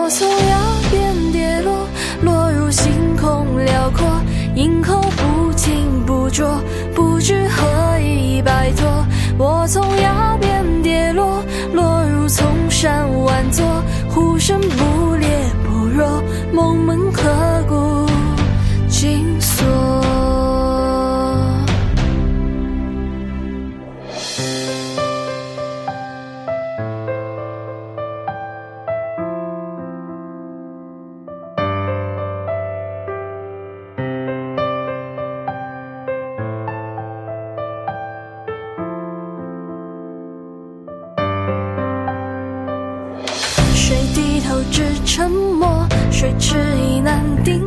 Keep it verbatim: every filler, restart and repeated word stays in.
我从崖边跌落，落入星空辽阔，银河不停捕捉，不知何以摆脱。我从崖边跌落，落入丛山万座，呼声不烈不弱，梦门刻骨紧锁。水低头只沉默，水迟疑难定